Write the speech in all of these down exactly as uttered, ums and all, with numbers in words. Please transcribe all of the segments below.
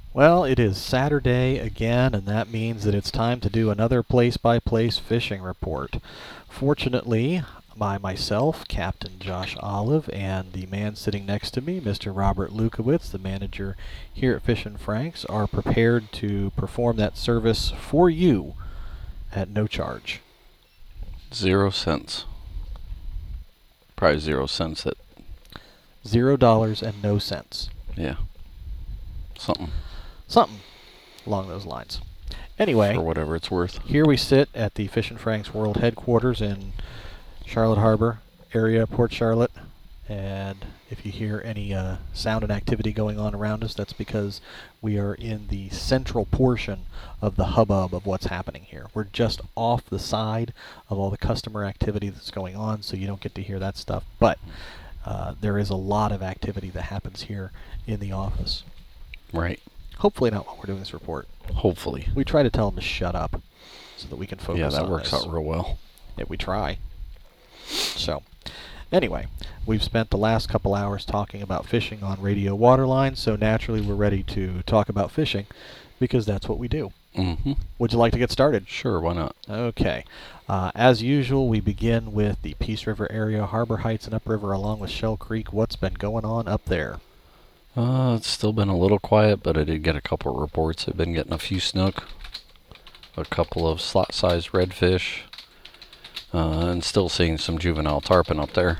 Well, it is Saturday again, and that means that it's time to do another place-by-place fishing report. Fortunately, by myself, Captain Josh Olive, and the man sitting next to me, Mister Robert Lukowitz, the manager here at Fishin' Franks, are prepared to perform that service for you at no charge. Zero cents. Probably zero cents at, Zero dollars and no cents. yeah. Something. Something along those lines. Anyway, For whatever it's worth. here we sit at the Fishin' Franks World Headquarters in Charlotte Harbor area, Port Charlotte. And if you hear any uh, sound and activity going on around us, that's because we are in the central portion of the hubbub of what's happening here. We're just off the side of all the customer activity that's going on, so you don't get to hear that stuff. But uh, there is a lot of activity that happens here in the office. Right. Hopefully not while we're doing this report. Hopefully. We try to tell them to shut up so that we can focus Yeah, that on works this. out real well. Yeah, we try. So, anyway, we've spent the last couple hours talking about fishing on radio waterline, so naturally we're ready to talk about fishing because that's what we do. Mm-hmm. Would you like to get started? Sure, why not? Okay. Uh, as usual, we begin with the Peace River area, Harbor Heights and upriver along with Shell Creek. What's been going on up there? Uh, it's still been a little quiet, but I did get a couple of reports. I've been getting a few snook, a couple of slot-sized redfish, uh, and still seeing some juvenile tarpon up there.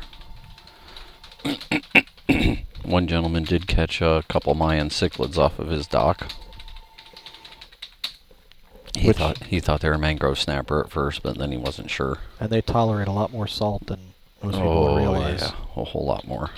One gentleman did catch a couple Mayan cichlids off of his dock. He Which- thought he thought they were mangrove snapper at first, but then he wasn't sure. And they tolerate a lot more salt than most people would Oh realize. yeah, a whole lot more.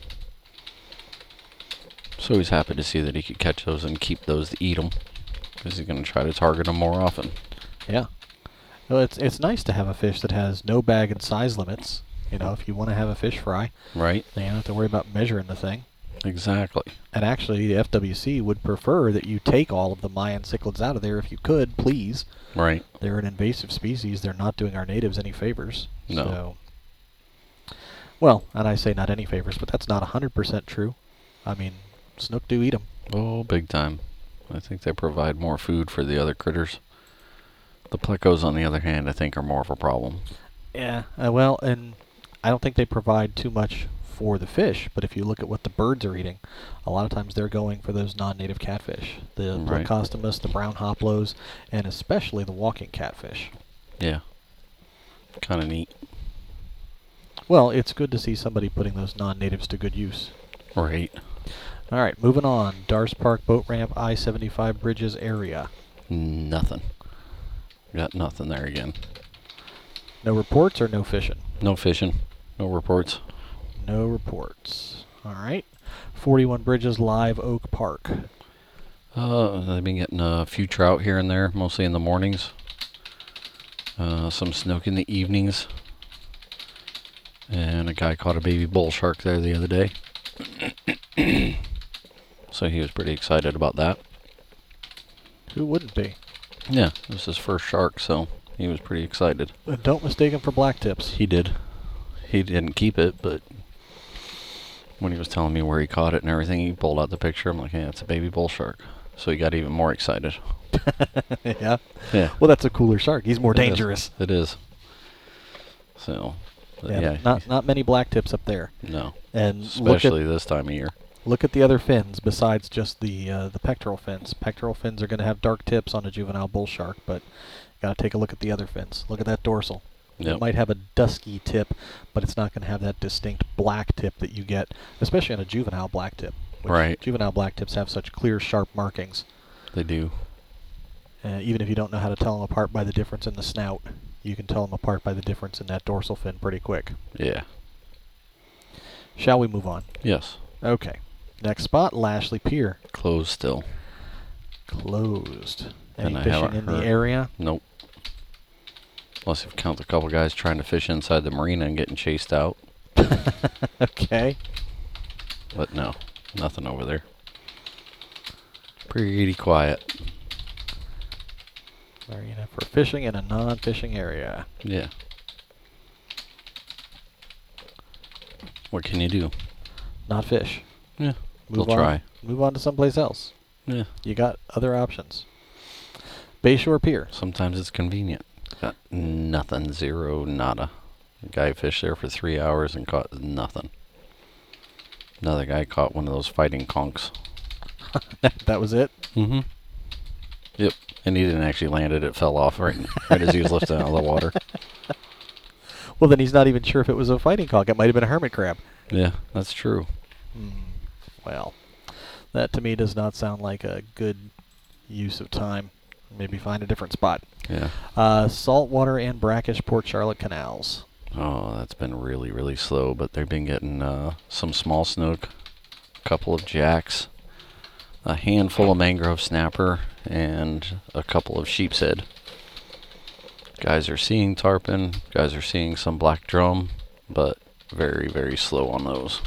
So he's happy to see that he could catch those and keep those to eat them, because he's going to try to target them more often. Yeah. Well, it's it's nice to have a fish that has no bag and size limits. You know, if you want to have a fish fry, Right? then you don't have to worry about measuring the thing. Exactly. And actually, the F W C would prefer that you take all of the Mayan cichlids out of there if you could, please. Right. They're an invasive species. They're not doing our natives any favors. No. So, well, and I say not any favors, but that's not one hundred percent true. I mean, snook do eat them. Oh, big time. I think they provide more food for the other critters. The plecos, on the other hand, I think are more of a problem. Yeah, uh, well, and I don't think they provide too much for the fish, but if you look at what the birds are eating, a lot of times they're going for those non-native catfish. The Right. Plecostomus, the brown hoplos, and especially the walking catfish. Yeah. Kind of neat. Well, it's good to see somebody putting those non-natives to good use. Right. All right, moving on. Dars Park Boat Ramp, I seventy-five Bridges area. Nothing. Got nothing there again. No reports or no fishing? No fishing. No reports. No reports. All right. forty-one Bridges, Live Oak Park. Uh, I've been getting a few trout here and there, mostly in the mornings. Uh, some snook in the evenings. And a guy caught a baby bull shark there the other day. So he was pretty excited about that. Who wouldn't be? Yeah, it was his first shark, so he was pretty excited. And don't mistake him for black tips. He did. He didn't keep it, but when he was telling me where he caught it and everything, he pulled out the picture. I'm like, yeah, it's a baby bull shark. So he got even more excited. Yeah. Yeah. Well, that's a cooler shark. He's more It is. dangerous. It is. So, but Yeah, yeah, not not many black tips up there. no, And look especially at this time of year. look at the other fins besides just the uh, the pectoral fins. Pectoral fins are going to have dark tips on a juvenile bull shark, but got to take a look at the other fins. Look at that dorsal. It Yep. might have a dusky tip, but it's not going to have that distinct black tip that you get, especially on a juvenile black tip. which Right. Juvenile black tips have such clear, sharp markings. They do. Uh, even if you don't know how to tell them apart by the difference in the snout, you can tell them apart by the difference in that dorsal fin pretty quick. Yeah. Shall we move on? Yes. Okay. Next spot, Lashley Pier. Closed still. Closed. Any And I fishing haven't in the heard. area? Nope. Unless you count a couple guys trying to fish inside the marina and getting chased out. Okay. But no, nothing over there. Pretty quiet. Marina for fishing in a non-fishing area. Yeah. What can you do? Not fish. Yeah. Move They'll on. try. Move on to someplace else. Yeah. You got other options. Bayshore Pier. Sometimes it's convenient. Got nothing. Zero. Nada. The guy fished there for three hours and caught nothing. Another guy caught one of those fighting conchs. That was it? Mm-hmm. Yep. And he didn't actually land it. It fell off right, right as he was lifting it out of the water. Well, then he's not even sure if it was a fighting conch. It might have been a hermit crab. Yeah, that's true. Hmm. Well, that to me does not sound like a good use of time. Maybe find a different spot. Yeah. Uh, saltwater and brackish Port Charlotte canals. Oh, that's been really, really slow, but they've been getting uh, some small snook, a couple of jacks, a handful of mangrove snapper, and a couple of sheep's head. Guys are seeing tarpon, guys are seeing some black drum, but very, very slow on those.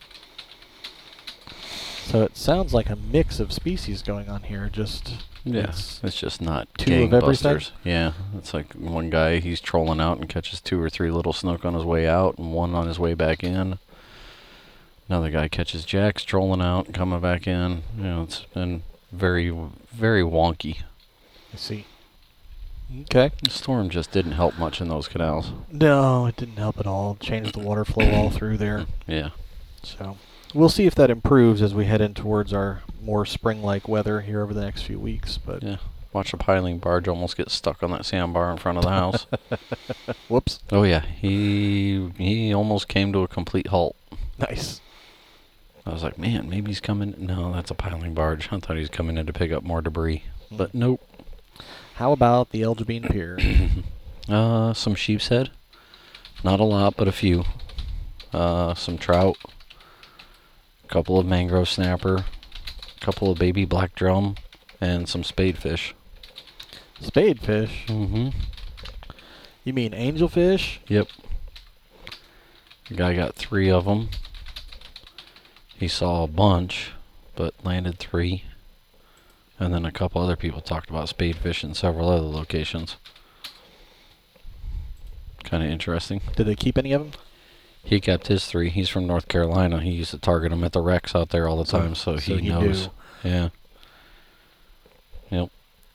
So it sounds like a mix of species going on here. Just Yeah, it's it's just not two of everything? gangbusters. Yeah, it's like one guy, he's trolling out and catches two or three little snook on his way out and one on his way back in. Another guy catches jacks, trolling out and coming back in. You know, it's been very, very wonky. I see. Okay. The storm just didn't help much in those canals. No, it didn't help at all. Changed the water flow all through there. Yeah. So we'll see if that improves as we head in towards our more spring-like weather here over the next few weeks. But Yeah. Watch a piling barge almost get stuck on that sandbar in front of the house. whoops. Oh yeah, he he almost came to a complete halt. Nice. I was like, man, maybe he's coming. No, that's a piling barge. I thought he was coming in to pick up more debris, Hmm. but nope. How about the Elgibine Pier? Uh, some sheep's head. Not a lot, but a few. Uh, some trout. A couple of mangrove snapper. A couple of baby black drum. And some spadefish. Spadefish? Mm-hmm. You mean angelfish? Yep. The guy got three of them. He saw a bunch, but landed three. And then a couple other people talked about spadefish in several other locations. Kind of interesting. Did they keep any of them? He kept his three. He's from North Carolina. He used to target them at the wrecks out there all the So- time, so, so he he knows. knew. Yeah. Yep.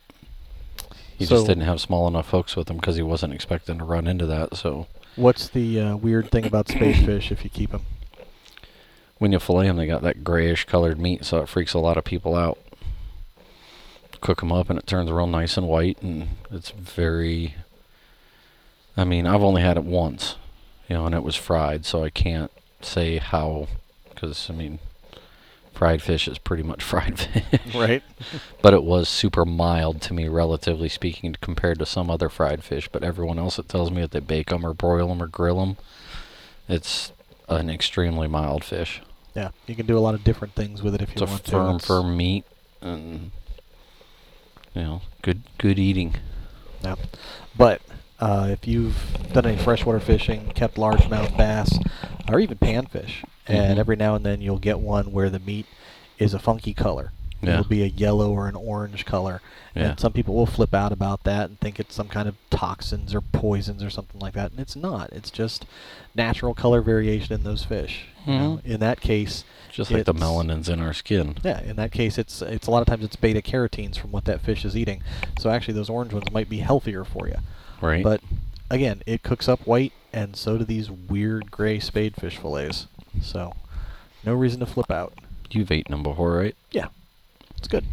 He So- just didn't have small enough hooks with him because he wasn't expecting to run into that. So What's the uh, weird thing about spadefish if you keep them? when you fillet them, they got that grayish colored meat, so it freaks a lot of people out. Cook them up and it turns real nice and white, and it's very. I mean, I've only had it once, you know, and it was fried, so I can't say how, because I mean, fried fish is pretty much fried fish. Right. But it was super mild to me, relatively speaking, compared to some other fried fish. But everyone else that tells me that they bake them or broil them or grill them, it's an extremely mild fish. Yeah, you can do a lot of different things with it if you It's a want to. firm, It's- firm meat, and you know, good, good eating. Yeah. But uh, if you've done any freshwater fishing, kept largemouth bass, or even panfish, and Mhm. every now and then you'll get one where the meat is a funky color. Yeah. It'll be a yellow or an orange color. Yeah. And some people will flip out about that and think it's some kind of toxins or poisons or something like that. And it's not. It's just natural color variation in those fish. You know, Mhm. in that case, Just like the it's- melanins in our skin. yeah, in that case, it's it's a lot of times it's beta carotenes from what that fish is eating. So actually, those orange ones might be healthier for you. Right. But again, it cooks up white, and so do these weird gray spadefish fillets. So no reason to flip out. You've eaten them before, right? Yeah, it's good.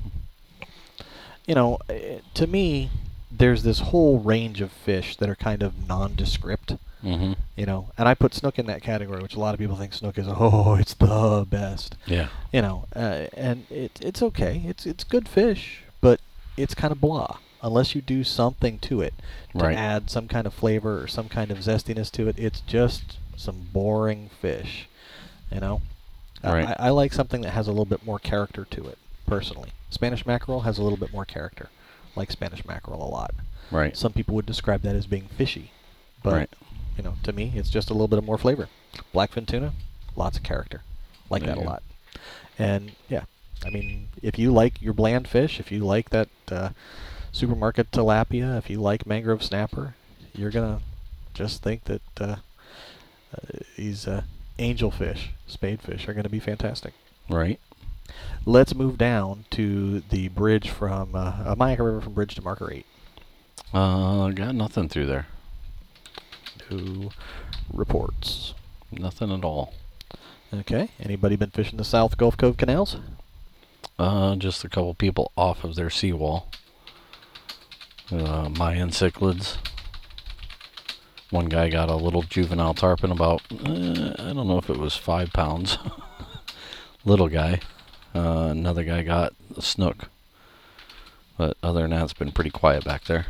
You know, eh, to me, there's this whole range of fish that are kind of nondescript. Mm-hmm. You know, and I put snook in that category, which a lot of people think snook is oh, it's the best. Yeah. You know, uh, and it it's okay. It's it's good fish, but it's kind of blah unless you do something to it to Right. add some kind of flavor or some kind of zestiness to it. It's just some boring fish. You know, Uh, Right. I, I like something that has a little bit more character to it. Personally, Spanish mackerel has a little bit more character. I like Spanish mackerel a lot. Right. Some people would describe that as being fishy, but Right. you know, to me, it's just a little bit of more flavor. Blackfin tuna, lots of character. Like There that a you go. lot. And yeah, I mean, if you like your bland fish, if you like that uh, supermarket tilapia, if you like mangrove snapper, you're gonna just think that uh, uh, these uh, angelfish, spadefish, are gonna be fantastic. Right. Let's move down to the bridge from uh, uh, Myakka River from Bridge to Marker eight. Uh, got nothing through there. No reports. Nothing at all. Okay. Anybody been fishing the South Gulf Cove canals? Uh, just a couple people off of their seawall. Uh, Mayan cichlids. One guy got a little juvenile tarpon, about, uh, I don't know if it was five pounds. Little guy. Uh, another guy got a snook. But other than that, it's been pretty quiet back there.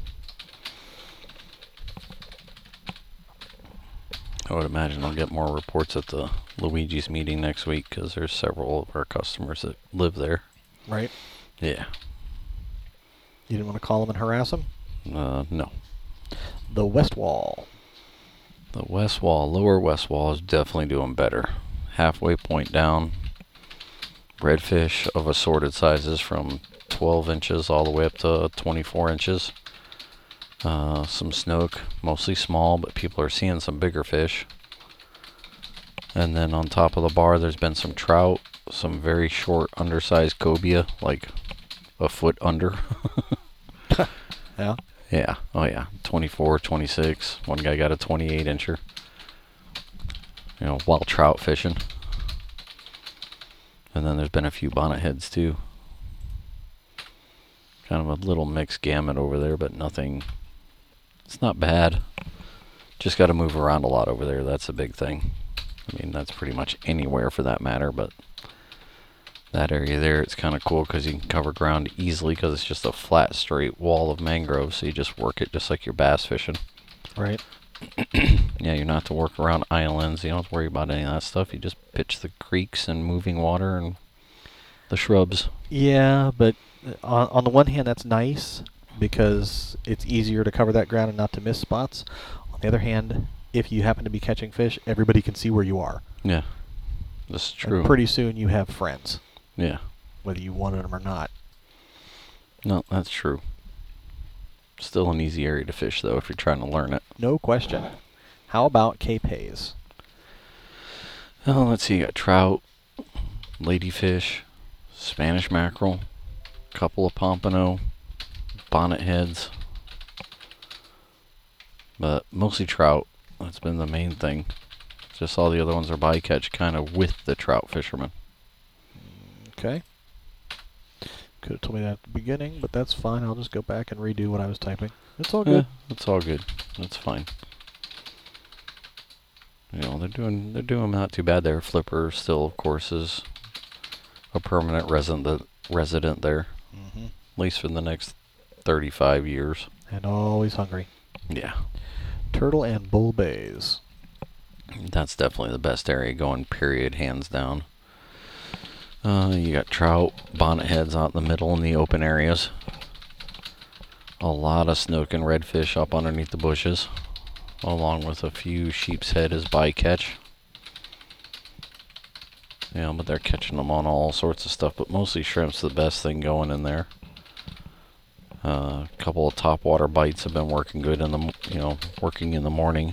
I would imagine I'll get more reports at the Luigi's meeting next week because there's several of our customers that live there. Right. Yeah. You didn't want to call them and harass them? Uh, no. The West Wall. The west wall, lower west wall is definitely doing better. Halfway point down. Redfish of assorted sizes from twelve inches all the way up to twenty-four inches. Uh, some snook, mostly small, but people are seeing some bigger fish. And then on top of the bar, there's been some trout, some very short, undersized cobia, like a foot under. Yeah. Yeah. Oh, yeah. twenty-four, twenty-six. One guy got a twenty-eight incher. You know, while trout fishing. And then there's been a few bonnet heads, too. Kind of a little mixed gamut over there, but nothing. It's not bad. Just got to move around a lot over there. That's a big thing. I mean, that's pretty much anywhere for that matter, but that area there, it's kind of cool because you can cover ground easily because it's just a flat, straight wall of mangroves. So you just work it just like you're bass fishing. Right. Yeah, you don't have to work around islands. You don't have to worry about any of that stuff. You just pitch the creeks and moving water and the shrubs. Yeah, but on, on the one hand, that's nice because it's easier to cover that ground and not to miss spots. On the other hand, if you happen to be catching fish, everybody can see where you are. Yeah, this is true. And pretty soon you have friends, Yeah. whether you wanted them or not. No, that's true. Still an easy area to fish, though, if you're trying to learn it. No question. How about Cape Hayes? Oh, let's see. You got trout, ladyfish, Spanish mackerel, couple of pompano, bonnet heads, but mostly trout. That's been the main thing. Just all the other ones are bycatch, kind of with the trout fishermen. Okay. Could have told me that at the beginning, but that's fine. I'll just go back and redo what I was typing. It's all good. Yeah, it's all good. That's fine. You know, they're doing they're doing not too bad there. Flipper still, of course, is a permanent resident resident there, Mm-hmm. at least for the next thirty-five years. And always hungry. Yeah, Turtle and Bull Bays. that's definitely the best area going. Period, hands down. Uh, you got trout, bonnet heads out in the middle in the open areas. A lot of snook and redfish up underneath the bushes, along with a few sheep's head as bycatch. Yeah, but they're catching them on all sorts of stuff, but mostly shrimp's the best thing going in there. A uh, couple of topwater bites have been working good in the, m- you know, working in the morning.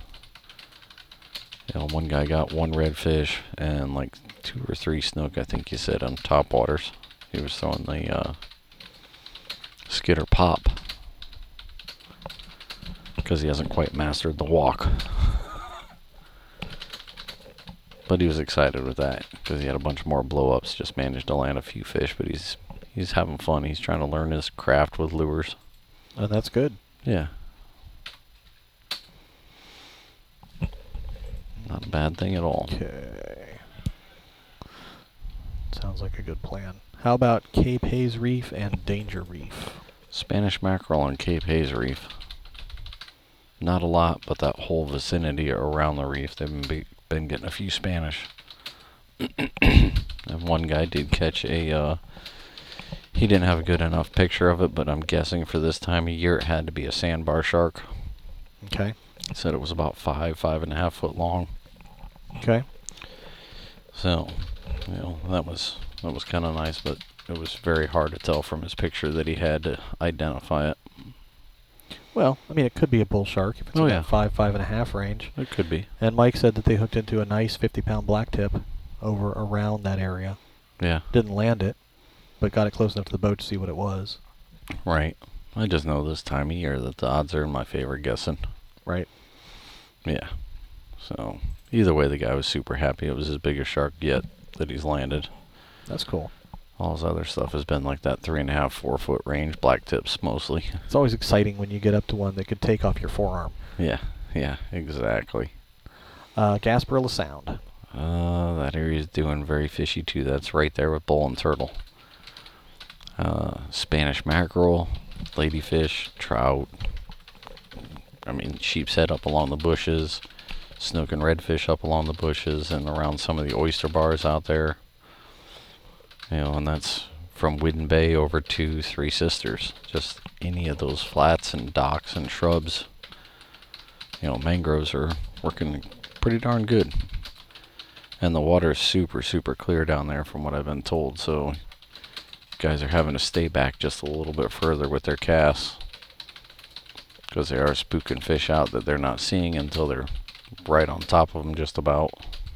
You know, one guy got one redfish and like two or three snook, I think you said, on topwaters. He was throwing the uh, skitter pop because he hasn't quite mastered the walk. But he was excited with that because he had a bunch more blow-ups. Just managed to land a few fish, but he's he's having fun. He's trying to learn his craft with lures. And that's good. Yeah. Not a bad thing at all. Okay. Sounds like a good plan. How about Cape Hayes Reef and Danger Reef? Spanish mackerel on Cape Hayes Reef. Not a lot, but that whole vicinity around the reef, they've been, be, been getting a few Spanish. And one guy did catch a, uh, he didn't have a good enough picture of it, but I'm guessing for this time of year it had to be a sandbar shark. Okay. He said it was about five, five and a half foot long. Okay. So, you know, that was that was kind of nice, but it was very hard to tell from his picture that he had to identify it. Well, I mean, it could be a bull shark if it's Oh, in yeah. that five, five and a half range. It could be. And Mike said that they hooked into a nice fifty pound blacktip over around that area. Yeah. Didn't land it, but got it close enough to the boat to see what it was. Right. I just know this time of year that the odds are in my favor guessing. Right. Yeah. So, either way, the guy was super happy. It was his biggest shark yet that he's landed. That's cool. All his other stuff has been like that three and a half, four foot range, black tips mostly. It's always exciting when you get up to one that could take off your forearm. Yeah, yeah, exactly. Uh, Gasparilla Sound. Uh, that area's doing very fishy too. That's right there with bull and turtle. Uh, Spanish mackerel, ladyfish, trout. I mean, sheep's head up along the bushes, snook and redfish up along the bushes and around some of the oyster bars out there. You know, and that's from Whidden Bay over to Three Sisters. Just any of those flats and docks and shrubs. You know, mangroves are working pretty darn good. And the water is super, super clear down there from what I've been told. So guys are having to stay back just a little bit further with their casts. Because they are spooking fish out that they're not seeing until they're right on top of them just about.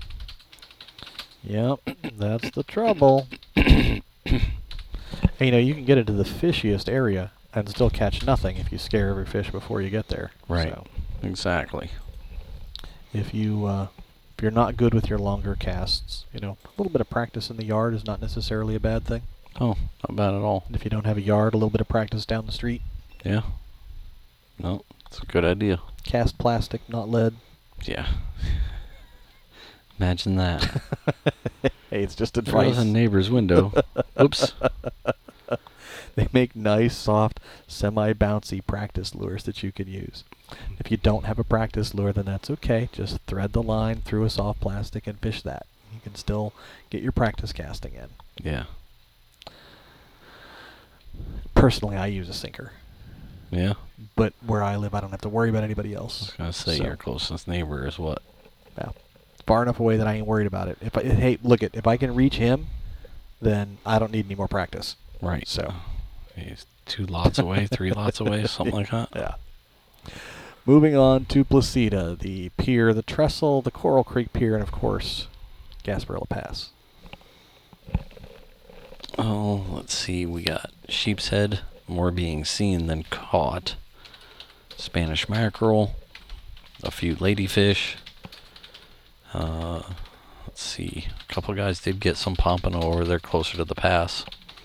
Yep, that's the trouble. And, you know, you can get into the fishiest area and still catch nothing if you scare every fish before you get there. Right. So Exactly. if you uh, if you're not good with your longer casts, you know, a little bit of practice in the yard is not necessarily a bad thing. Oh, not bad at all. And if you don't have a yard, a little bit of practice down the street. Yeah. No, it's a good idea. Cast plastic, not lead. Yeah. Imagine that. Hey, it's just Throw advice. a neighbor's window. Oops. They make nice, soft, semi-bouncy practice lures that you can use. If you don't have a practice lure, then that's okay. Just thread the line through a soft plastic and fish that. You can still get your practice casting in. Yeah. Personally, I use a sinker. Yeah. But where I live, I don't have to worry about anybody I else. was gonna say So, your closest neighbor is what? yeah, far enough away that I ain't worried about it. If I, hey, look it, if I can reach him, then I don't need any more practice. Right. So, He's two lots away, three lots away, something like that. yeah. Moving on to Placida, the pier, the trestle, the Coral Creek Pier, and of course, Gasparilla Pass. Oh, let's see. We got sheep's head, more being seen than caught. Spanish mackerel, a few ladyfish. Uh, let's see. A couple guys did get some pompano over there closer to the pass.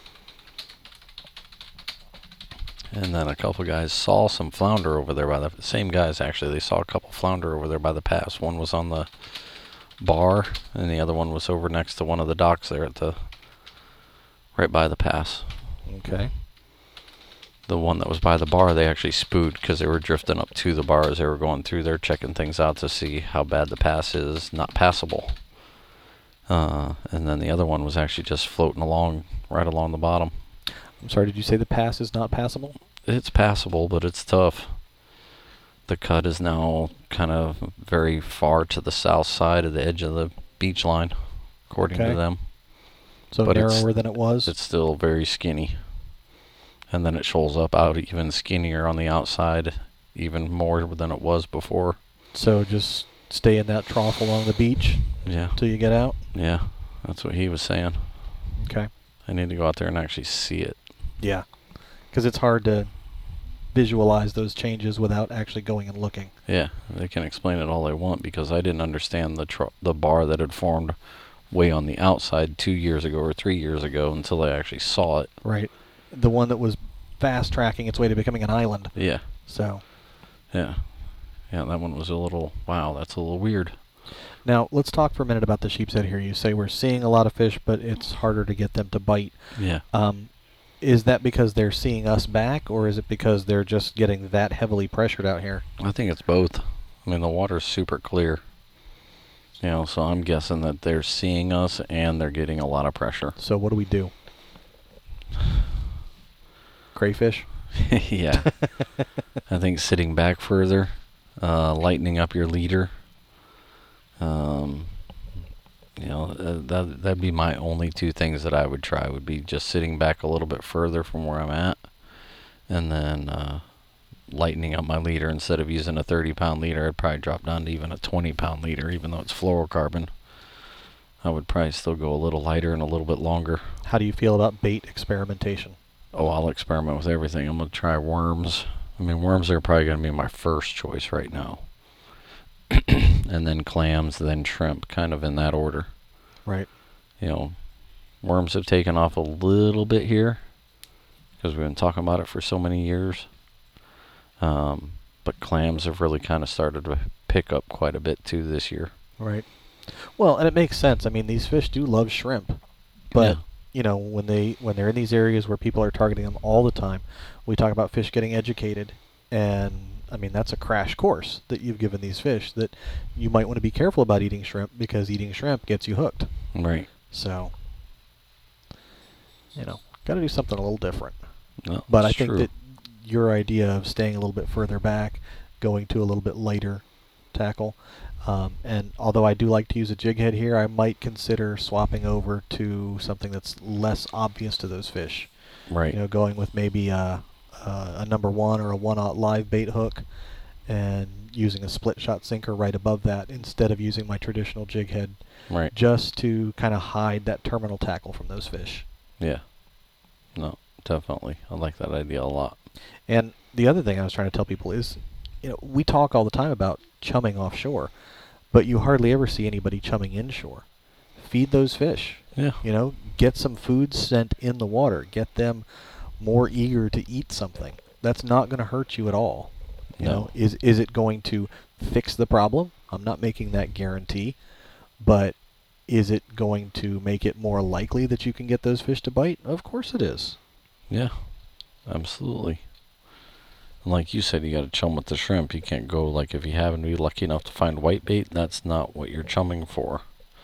And then a couple guys saw some flounder over there by the same guys actually. They saw a couple flounder over there by the pass. One was on the bar, and the other one was over next to one of the docks there at the right by the pass. Okay. The one that was by the bar, they actually spooked because they were drifting up to the bar as they were going through there, checking things out to see how bad the pass is, not passable. Uh, and then the other one was actually just floating along, right along the bottom. I'm sorry, did you say the pass is not passable? It's passable, but it's tough. The cut is now kind of very far to the south side of the edge of the beach line, according Okay. to them. So But it's- narrower than it was? It's still very skinny. And then it shoals up out even skinnier on the outside, even more than it was before. So just stay in that trough along the beach Yeah, until you get out? yeah, that's what he was saying. Okay. I need to go out there and actually see it. Yeah. Because it's hard to visualize those changes without actually going and looking. Yeah, they can explain it all they want because I didn't understand the tr- the bar that had formed way on the outside two years ago or three years ago until I actually saw it. Right. The one that was fast tracking its way to becoming an island. Yeah, So yeah, yeah. That one was a little wow. That's a little weird. now let's talk for a minute about the sheep's head here. You say we're seeing a lot of fish, but it's harder to get them to bite. Yeah. Um, is that because they're seeing us back, or is it because they're just getting that heavily pressured out here? I think it's both. I mean, the water's super clear. You know, so I'm guessing that they're seeing us and they're getting a lot of pressure. So what do we do? Crayfish? Yeah. I think sitting back further, uh, lightening up your leader. Um, you know, uh, that that'd be my only two things that I would try. Would be just sitting back a little bit further from where I'm at, and then uh, lightening up my leader. Instead of using a thirty pound leader, I'd probably drop down to even a twenty pound leader, even though it's fluorocarbon. I would probably still go a little lighter and a little bit longer. How do you feel about bait experimentation? Oh, I'll experiment with everything. I'm going to try worms. I mean, worms are probably going to be my first choice right now. And then clams, then shrimp, kind of in that order. Right. You know, worms have taken off a little bit here because we've been talking about it for so many years. Um, but clams have really kind of started to pick up quite a bit too this year. Right. Well, and it makes sense. I mean, these fish do love shrimp, but Yeah. you know, when they when they're in these areas where people are targeting them all the time, we talk about fish getting educated, and I mean that's a crash course that you've given these fish that you might want to be careful about eating shrimp because eating shrimp gets you hooked. Right. So, you know, got to do something a little different. No, But I it's think true. that your idea of staying a little bit further back, going to a little bit lighter tackle, um, and although I do like to use a jig head here, I might consider swapping over to something that's less obvious to those fish. Right. You know, going with maybe a, a, a number one or a one-aught live bait hook, and using a split shot sinker right above that instead of using my traditional jig head, Right. just to kind of hide that terminal tackle from those fish. Yeah. No, definitely. I like that idea a lot. And the other thing I was trying to tell people is, you know, we talk all the time about chumming offshore, but you hardly ever see anybody chumming inshore. Feed those fish. Yeah. You know, get some food sent in the water. Get them more eager to eat something. That's not going to hurt you at all. You No. know, is is it going to fix the problem? I'm not making that guarantee, but is it going to make it more likely that you can get those fish to bite? Of course it is. Yeah. Absolutely. And like you said, you got to chum with the shrimp. You can't go like if you happen to be lucky enough to find whitebait. That's not what you're chumming for.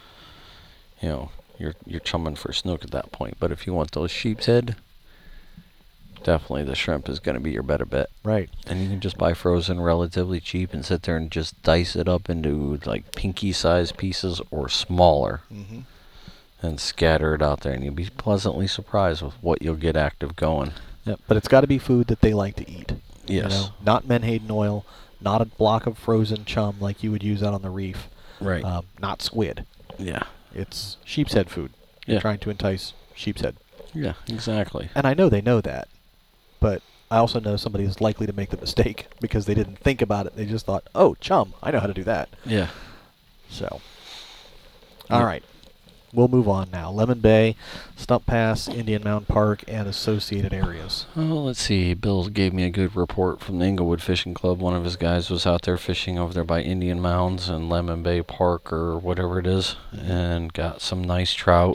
You know, you're you're chumming for snook at that point. But if you want those sheep's head, definitely the shrimp is going to be your better bet. Right. And you can just buy frozen relatively cheap and sit there and just dice it up into like pinky sized pieces or smaller Mm-hmm. and scatter it out there. And you'll be pleasantly surprised with what you'll get active going. Yeah, but it's got to be food that they like to eat. Yes. You know, not Menhaden oil, not a block of frozen chum like you would use out on the reef. Right. Um, not squid. Yeah. It's sheep's head food. You're Yeah. trying to entice sheep's head. Yeah, exactly. And I know they know that, but I also know somebody is likely to make the mistake because they didn't think about it. They just thought, oh, chum, I know how to do that. Yeah. So, Yeah. all right. We'll move on now. Lemon Bay, Stump Pass, Indian Mound Park, and associated areas. Well, let's see. Bill gave me a good report from the Inglewood Fishing Club. One of his guys was out there fishing over there by Indian Mounds and Lemon Bay Park or whatever it is, and got some nice trout,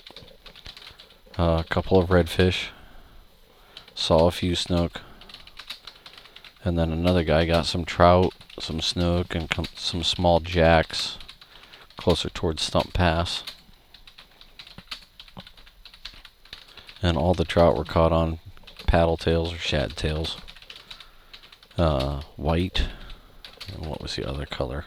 uh, a couple of redfish, saw a few snook, and then another guy got some trout, some snook, and com- some small jacks closer towards Stump Pass. And all the trout were caught on paddle tails or shad tails. Uh, white. And what was the other color?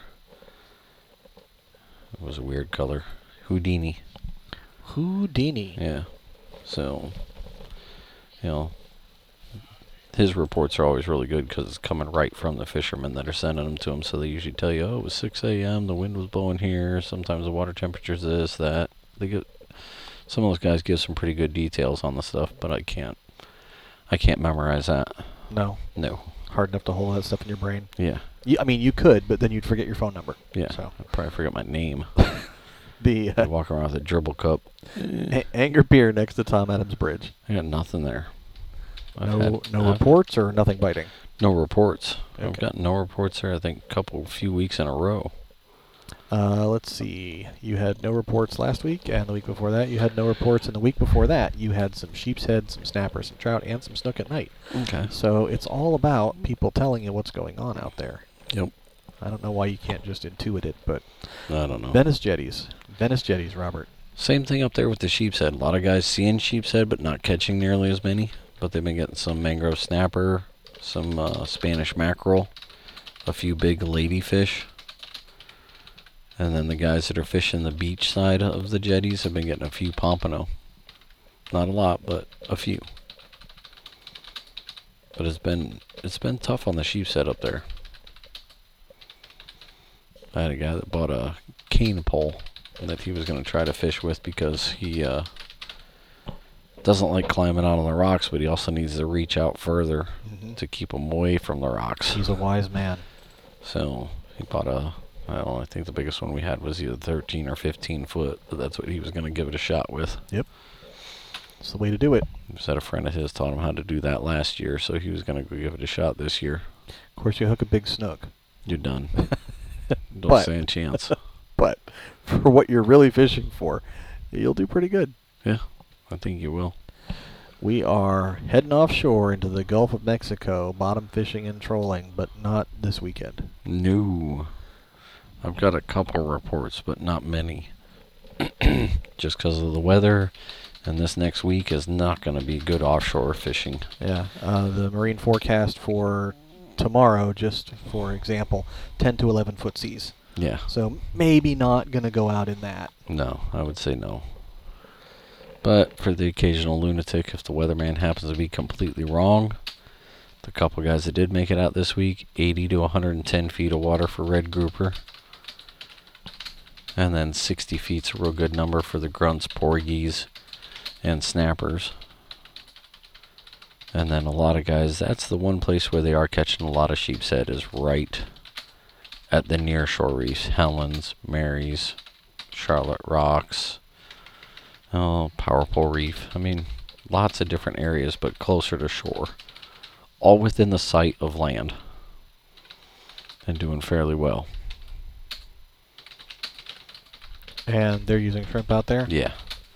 It was a weird color. Houdini. Houdini. Yeah. So, you know, his reports are always really good because it's coming right from the fishermen that are sending them to him. So they usually tell you, oh, it was six a.m., the wind was blowing here, sometimes the water temperature's this, that. They get... Some of those guys give some pretty good details on the stuff, but I can't. I can't memorize that. No. No. Hard enough to hold that stuff in your brain. Yeah. You, I mean, you could, but then you'd forget your phone number. Yeah. So I probably forget my name. the I uh, walk around with a dribble cup. A- Anger Pier next to Tom Adams Bridge. I got nothing there. I've No, had- no I've- reports or nothing biting. No reports. I've Okay. got no reports there. I think a couple, few weeks in a row. Uh, let's see. You had no reports last week, and the week before that you had no reports, and the week before that you had some sheep's head, some snapper, some trout, and some snook at night. Okay. So it's all about people telling you what's going on out there. Yep. I don't know why you can't just intuit it, but I don't know. Venice jetties. Venice jetties, Robert. Same thing up there with the sheep's head. A lot of guys seeing sheep's head, but not catching nearly as many. But they've been getting some mangrove snapper, some uh, Spanish mackerel, a few big ladyfish. And then the guys that are fishing the beach side of the jetties have been getting a few pompano. Not a lot, but a few. But it's been it's been tough on the sheep's head up there. I had a guy that bought a cane pole that he was going to try to fish with because he uh, doesn't like climbing out on the rocks, but he also needs to reach out further Mm-hmm. to keep him away from the rocks. He's a wise man. So he bought a, I don't know, I think the biggest one we had was either thirteen or fifteen foot, but that's what he was going to give it a shot with. Yep. It's the way to do it. He said a friend of his taught him how to do that last year, so he was going to go give it a shot this year. Of course, you hook a big snook. You're done. Don't But- stand a chance. But for what you're really fishing for, you'll do pretty good. Yeah, I think you will. We are heading offshore into the Gulf of Mexico, bottom fishing and trolling, but not this weekend. No. I've got a couple reports, but not many. Just because of the weather, and this next week is not going to be good offshore fishing. Yeah, uh, the marine forecast for tomorrow, just for example, ten to eleven foot seas. Yeah. So maybe not going to go out in that. No, I would say no. But for the occasional lunatic, if the weatherman happens to be completely wrong, the couple guys that did make it out this week, eighty to one hundred ten feet of water for red grouper. And then sixty feet's a real good number for the grunts, porgies, and snappers. And then a lot of guys, that's the one place where they are catching a lot of sheep's head is right at the near shore reefs. Helen's, Mary's, Charlotte Rocks, oh, Power Pole Reef. I mean, lots of different areas, but closer to shore. All within the sight of land. And doing fairly well. And they're using shrimp out there? Yeah.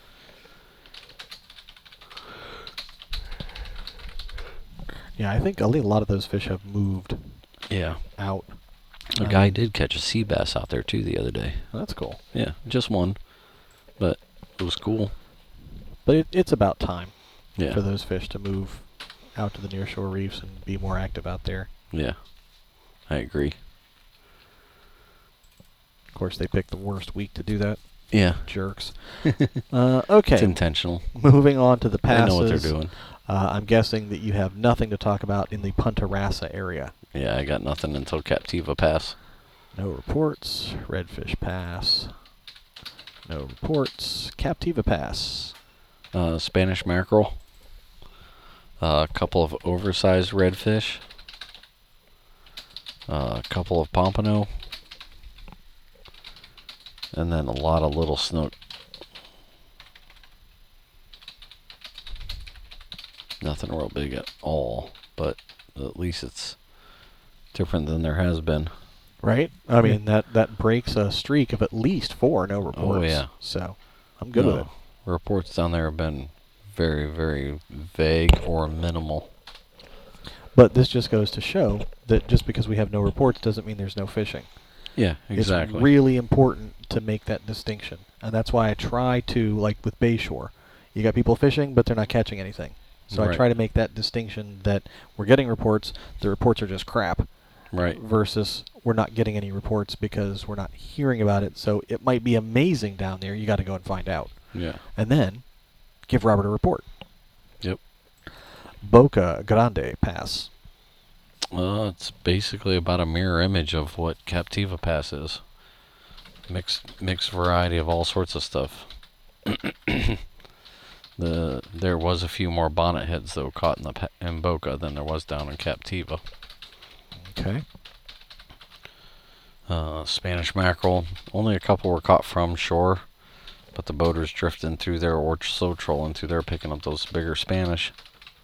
Yeah, I think a li- a lot of those fish have moved Yeah. out. A Um, guy did catch a sea bass out there too the other day. That's cool. Yeah, just one. But it was cool. But it, it's about time Yeah. for those fish to move out to the nearshore reefs and be more active out there. Yeah. I agree. Of course, they picked the worst week to do that. Yeah. Jerks. uh, okay. It's intentional. Moving on to the They passes. know what they're doing. Uh, I'm guessing that you have nothing to talk about in the Punta Rassa area. Yeah, I got nothing until Captiva Pass. No reports. Redfish Pass. No reports. Captiva Pass. Uh, Spanish mackerel. Uh, a couple of oversized redfish. Uh, a couple of pompano. And then a lot of little snook. Nothing real big at all, but at least it's different than there has been. Right? I mean, that, that breaks a streak of at least four no reports. yeah. So, I'm good with it. No, reports down there have been very, very vague or minimal. But this just goes to show that just because we have no reports doesn't mean there's no fishing. Yeah, exactly. It's really important to make that distinction. And that's why I try to, like with Bayshore, you got people fishing, but they're not catching anything. So I Right. try to make that distinction that we're getting reports, the reports are just crap, Right. versus we're not getting any reports because we're not hearing about it. So it might be amazing down there. You got to go and find out. Yeah. And then give Robert a report. Yep. Boca Grande Pass. Uh, it's basically about a mirror image of what Captiva Pass is. Mixed, mixed variety of all sorts of stuff. the there was a few more bonnet heads though caught in the pa- in Boca than there was down in Captiva. Okay. Uh, Spanish mackerel, only a couple were caught from shore, but the boaters drifting through there or slow trolling through there, picking up those bigger Spanish.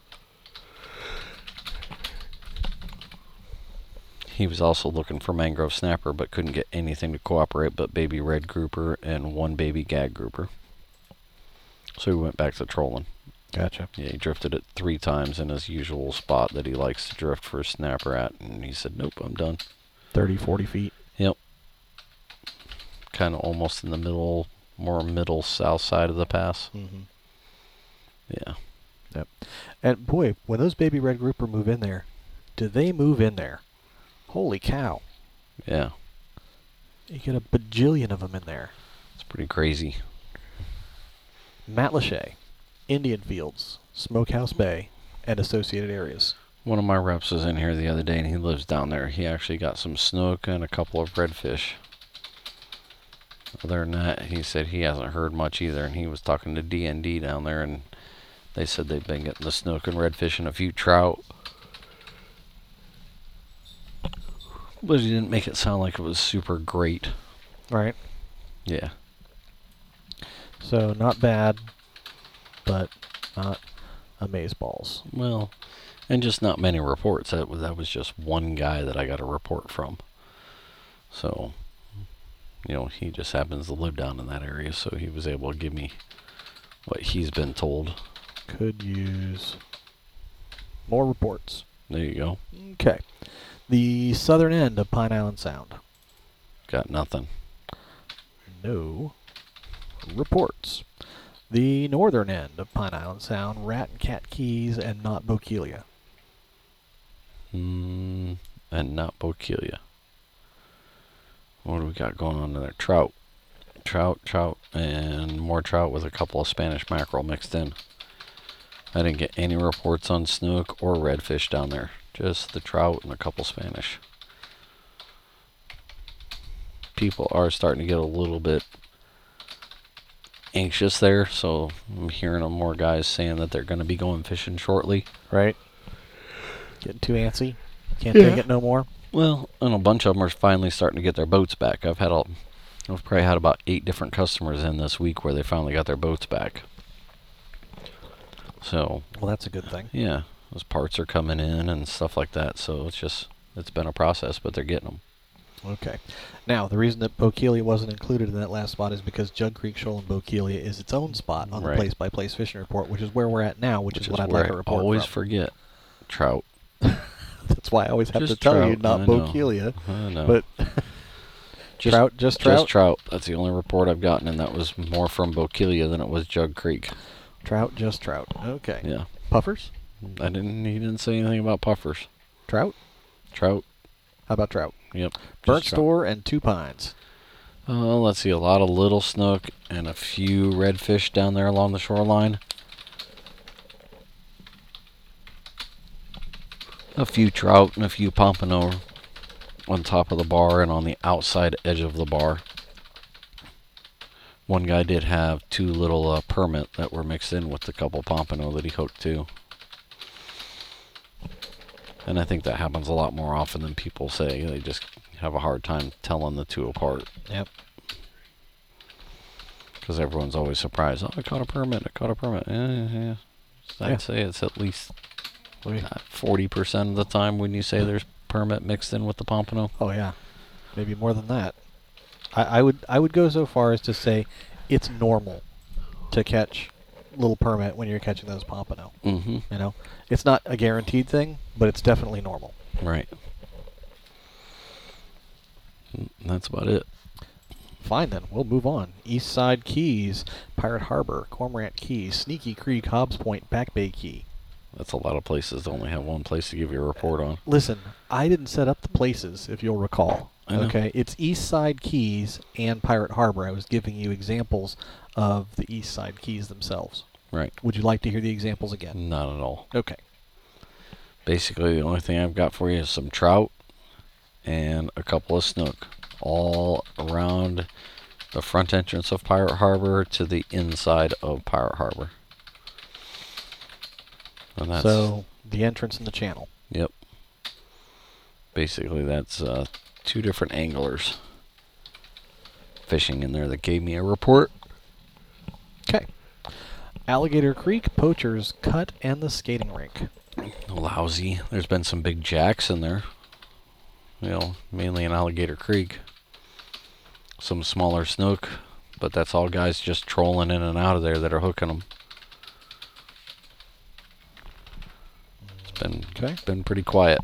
He was also looking for mangrove snapper, but couldn't get anything to cooperate but baby red grouper and one baby gag grouper. So he went back to trolling. Gotcha. Yeah, he drifted it three times in his usual spot that he likes to drift for a snapper at, and he said, nope, I'm done. thirty, forty feet. Yep. Kind of almost in the middle, more middle south side of the pass. Mm-hmm. Yeah. Yep. And boy, when those baby red grouper move in there, do they move in there? Holy cow. Yeah. You get a bajillion of them in there. It's pretty crazy. Matlacha, Indian Fields, Smokehouse Bay, and associated areas. One of my reps was in here the other day, and he lives down there. He actually got some snook and a couple of redfish. Other than that, he said he hasn't heard much either, and he was talking to D and D down there, and they said they've been getting the snook and redfish and a few trout. But he didn't make it sound like it was super great. Right. Yeah. So not bad, but not amazeballs. Well, and just not many reports. That was, that was just one guy that I got a report from. So, you know, he just happens to live down in that area, so he was able to give me what he's been told. Could use more reports. There you go. Okay. The southern end of Pine Island Sound. Got nothing. No reports. The northern end of Pine Island Sound, Rat and Cat Keys, and not Bokeelia. Mm, and not Bokeelia. What do we got going on there? Trout. Trout, trout, and more trout with a couple of Spanish mackerel mixed in. I didn't get any reports on snook or redfish down there. Just the trout and a couple Spanish. People are starting to get a little bit anxious there, so I'm hearing of more guys saying that they're going to be going fishing shortly. Right? Getting too antsy? Can't Yeah. take it no more? Well, and a bunch of them are finally starting to get their boats back. I've had a, I've probably had about eight different customers in this week where they finally got their boats back. So, Well, that's a good thing. yeah, those parts are coming in and stuff like that. So it's just, it's been a process, but they're getting them. Okay. Now, the reason that Bokeelia wasn't included in that last spot is because Jug Creek Shoal in Bokeelia is its own spot on Right. the place-by-place fishing report, which is where we're at now, which, Which is is what I'd where like a I report always from. forget trout. That's why I always have Just to tell you, trout, not I know. Bokeelia. I know. But just, trout, just trout? Just trout. That's the only report I've gotten, and that was more from Bokeelia than it was Jug Creek. Trout, just trout. Okay. Yeah. Puffers? I didn't. He didn't say anything about puffers. Trout? Trout. How about trout? Yep. Burnt just trout. Store and Two Pines. Uh, let's see. A lot of little snook and a few redfish down there along the shoreline. A few trout and a few pompano on top of the bar and on the outside edge of the bar. One guy did have two little uh, permit that were mixed in with the couple pompano that he hooked to. And I think that happens a lot more often than people say. They just have a hard time telling the two apart. Yep. Because everyone's always surprised. Oh, I caught a permit. I caught a permit. Yeah, yeah. I'd Yeah. say it's at least forty percent of the time when you say there's permit mixed in with the pompano. Oh yeah, maybe more than that. I, I would I would go so far as to say it's normal to catch little permit when you're catching those pompano. Mm-hmm. You know, it's not a guaranteed thing, but it's definitely normal. Right. Mm, That's about it. Fine then, we'll move on. East Side Keys, Pirate Harbor, Cormorant Key, Sneaky Creek, Hobbs Point, Back Bay Key. That's a lot of places to only have one place to give you a report on. Listen, I didn't set up the places, if you'll recall. I know. Okay, it's East Side Keys and Pirate Harbor. I was giving you examples of the East Side Keys themselves. Right. Would you like to hear the examples again? Not at all. Okay. Basically, the only thing I've got for you is some trout and a couple of snook, all around the front entrance of Pirate Harbor to the inside of Pirate Harbor. And that's, So, the entrance in the channel. yep. Basically, that's uh, two different anglers fishing in there that gave me a report. Okay. Alligator Creek, Poachers Cut, and the skating rink. Lousy. There's been some big jacks in there. You know, mainly in Alligator Creek. Some smaller snook, but that's all guys just trolling in and out of there that are hooking them. It's been Okay. been pretty quiet.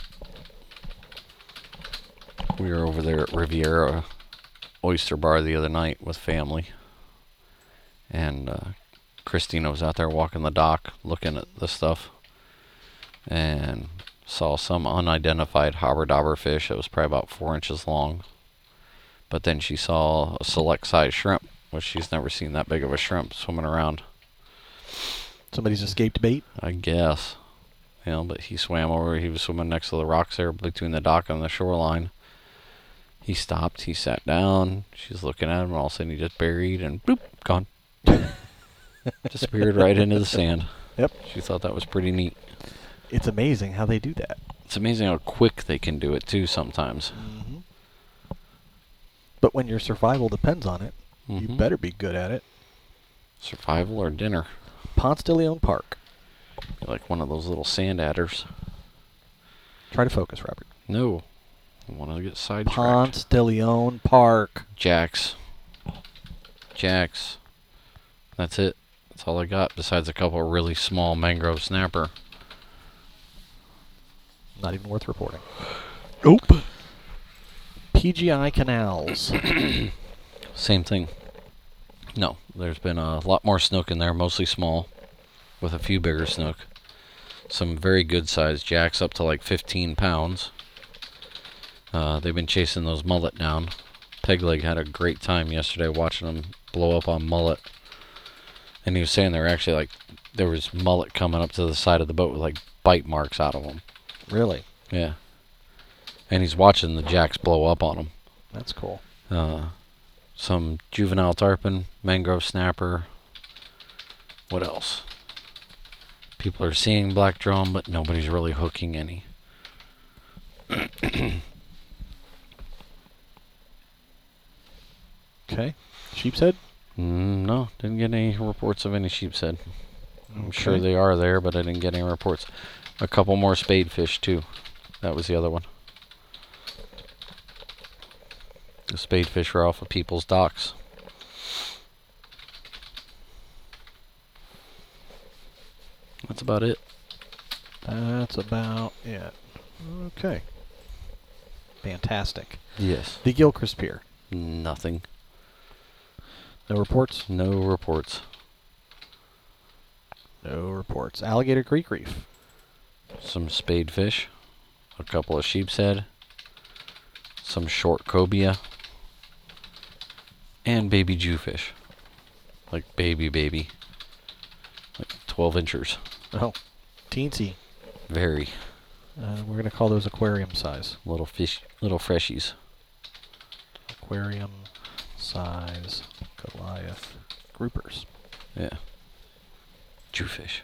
We were over there at Riviera Oyster Bar the other night with family, and uh, Christina was out there walking the dock looking at the stuff, and saw some unidentified hobber dobber fish that was probably about four inches long. But then she saw a select size shrimp, which she's never seen that big of a shrimp swimming around. Somebody's escaped bait. I guess. You know, but he swam over, he was swimming next to the rocks there between the dock and the shoreline. He stopped. He sat down. She's looking at him, and all of a sudden he just buried and bloop, gone. Disappeared right into the sand. Yep. She thought that was pretty neat. It's amazing how they do that. It's amazing how quick they can do it, too, sometimes. Mm-hmm. But when your survival depends on it, Mm-hmm. you better be good at it. Survival or dinner. Ponce de Leon Park. You're like one of those little sand adders. Try to focus, Robert. No. I want to get sidetracked. Ponce de Leon Park. Jacks. Jacks. That's it. That's all I got, besides a couple of really small mangrove snapper. Not even worth reporting. Nope. P G I canals. Same thing. No, there's been a lot more snook in there, mostly small, with a few bigger snook. Some very good sized jacks up to like fifteen pounds. Uh, they've been chasing those mullet down. Pegleg had a great time yesterday watching them blow up on mullet. And he was saying there actually like, there was mullet coming up to the side of the boat with like bite marks out of them. Really? Yeah. And he's watching the jacks blow up on them. That's cool. Uh, some juvenile tarpon, mangrove snapper. What else? People are seeing black drum, but nobody's really hooking any. Okay. Sheep's head? Mm, no, didn't get any reports of any sheep's head. I'm Okay. sure they are there, but I didn't get any reports. A couple more spadefish, too. That was the other one. The spadefish are off of people's docks. That's about it. That's about it. Okay. Fantastic. Yes. The Gilchrist Pier. Nothing. No reports? No reports. No reports. Alligator Creek Reef. Some spadefish. A couple of sheep's head. Some short cobia. And baby jewfish. Like baby baby. Like twelve inchers. Oh. Teensy. Very. Uh, we're going to call those aquarium size. Little fish, little freshies. Aquarium size Goliath groupers. Yeah. Jewfish.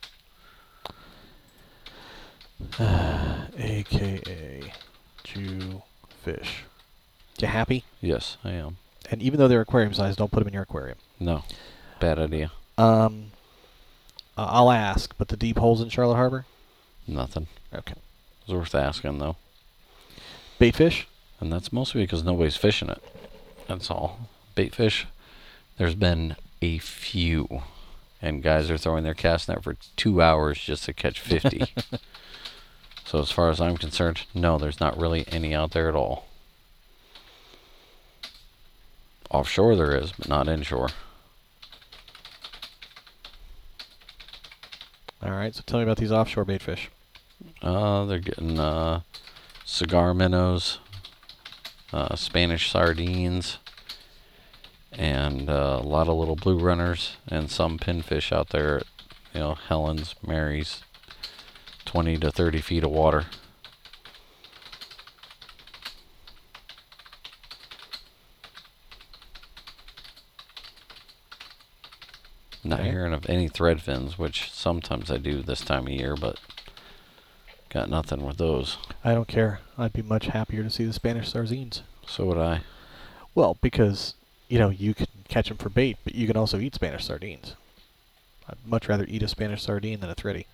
A K A Jew fish. You happy? Yes, I am. And even though they're aquarium size, don't put them in your aquarium. No. Bad idea. Um, uh, I'll ask, but the deep holes in Charlotte Harbor? Nothing. Okay. It's worth asking, though. Bait fish? And that's mostly because nobody's fishing it. That's all. Bait fish, there's been a few. And guys are throwing their cast net for two hours just to catch fifty. So as far as I'm concerned, no, there's not really any out there at all. Offshore there is, but not inshore. All right, so tell me about these offshore bait fish. Uh, they're getting uh, cigar minnows, uh, Spanish sardines, and uh, a lot of little blue runners, and some pinfish out there at, you know, Helen's, Mary's, twenty to thirty feet of water. Not Okay. hearing of any threadfins, which sometimes I do this time of year, but got nothing with those. I don't care. I'd be much happier to see the Spanish sardines. So would I. Well, because, you know, you can catch them for bait, but you can also eat Spanish sardines. I'd much rather eat a Spanish sardine than a thready.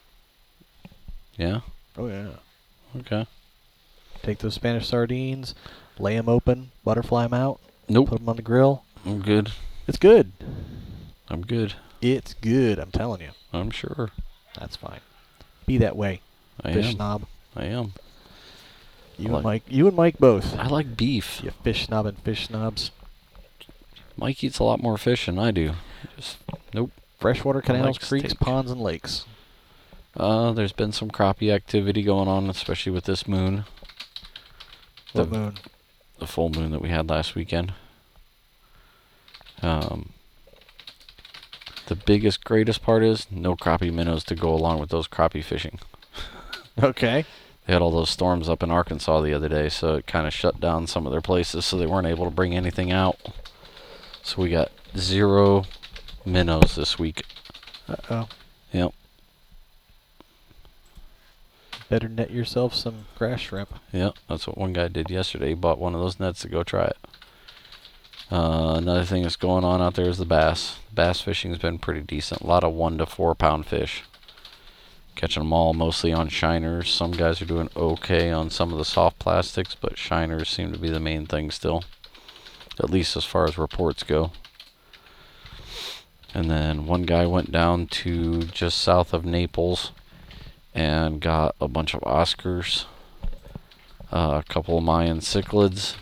Yeah? Oh, yeah. Okay. Take those Spanish sardines, lay them open, butterfly them out, Nope. put them on the grill. I'm good. It's good. I'm good. It's good, I'm telling you. I'm sure. That's fine. Be that way, I fish am. snob. I am. You like- and Mike. You and Mike both. I like beef. You fish snob and fish snobs. Mike eats a lot more fish than I do. Just nope. Freshwater canals, like creeks, steak. ponds, and lakes. Uh, there's been some crappie activity going on, especially with this moon. The The- moon. The full moon that we had last weekend. Um, the biggest, greatest part is no crappie minnows to go along with those crappie fishing. Okay. They had all those storms up in Arkansas the other day, so it kind of shut down some of their places, so they weren't able to bring anything out. So we got zero minnows this week. Uh-oh. Yep. Better net yourself some grass shrimp. Yep, that's what one guy did yesterday. He bought one of those nets to go try it. Uh, another thing that's going on out there is the bass. Bass fishing's been pretty decent. A lot of one to four pound fish. Catching them all mostly on shiners. Some guys are doing okay on some of the soft plastics, but shiners seem to be the main thing still. At least as far as reports go. And then one guy went down to just south of Naples and got a bunch of Oscars, uh, a couple of Mayan cichlids,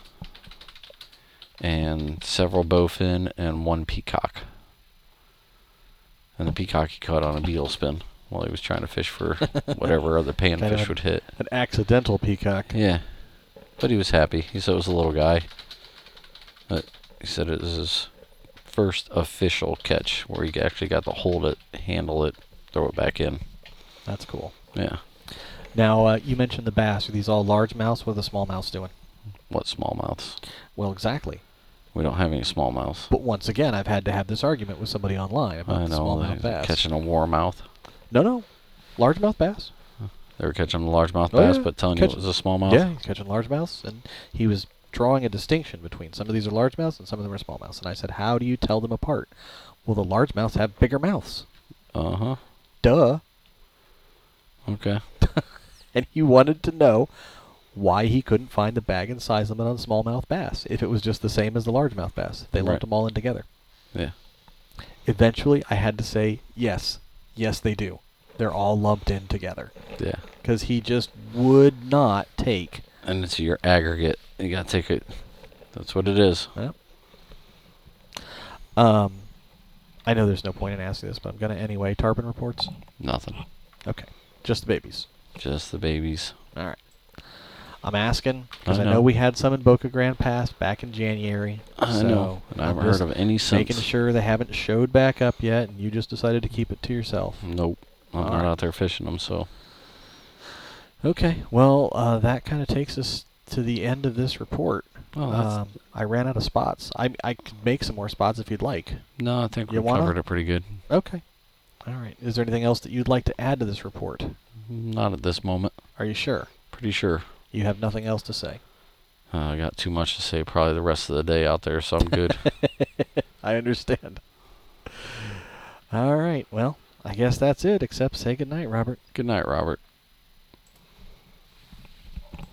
and several bowfin and one peacock. And the peacock he caught on a beetle spin while he was trying to fish for whatever other Kind of panfish an- would hit. An accidental peacock. Yeah, but he was happy. He said it was a little guy. But he said it was his first official catch where he actually got to hold it, handle it, throw it back in. That's cool. Yeah. Now, uh, you mentioned the bass. Are these all largemouths? What are the smallmouths doing? What smallmouths? Well, exactly. We don't have any smallmouths. But once again, I've had to have this argument with somebody online about I the know. smallmouth They're bass. catching a warmouth. No, no. Largemouth bass. They were catching a largemouth Oh, bass, yeah. but telling Catch- you it was a smallmouth. Yeah, he's catching largemouths, and he was drawing a distinction between some of these are largemouths and some of them are smallmouths. And I said, how do you tell them apart? Well, the largemouths have bigger mouths. Uh huh. Duh. Okay. And he wanted to know why he couldn't find the bag and size limit on smallmouth bass if it was just the same as the largemouth bass. They lumped Right. them all in together. Yeah. Eventually, I had to say, yes, yes, they do. They're all lumped in together. Yeah. Because he just would not take. And it's your aggregate. You gotta take it. That's what it is. Well, um, I know there's no point in asking this, but I'm going to anyway. Tarpon reports? Nothing. Okay. Just the babies. Just the babies. All right. I'm asking because I I know. know. we had some in Boca Grande Pass back in January. I so know. And I I'm haven't just heard of any making since. sure they haven't showed back up yet, and you just decided to keep it to yourself. Nope. I'm All not right. out there fishing them, so. Okay. Well, uh, that kind of takes us to the end of this report. Oh, that's, um, I ran out of spots. I I could make some more spots if you'd like. no, I think you we wanna? covered it pretty good. Okay. All right. Is there anything else that you'd like to add to this report? Not at this moment. Are you sure? Pretty sure. You have nothing else to say? Uh, I got too much to say probably the rest of the day out there, so I'm good. I understand. All right. Well, I guess that's it, except say goodnight, Robert. Good night, Robert.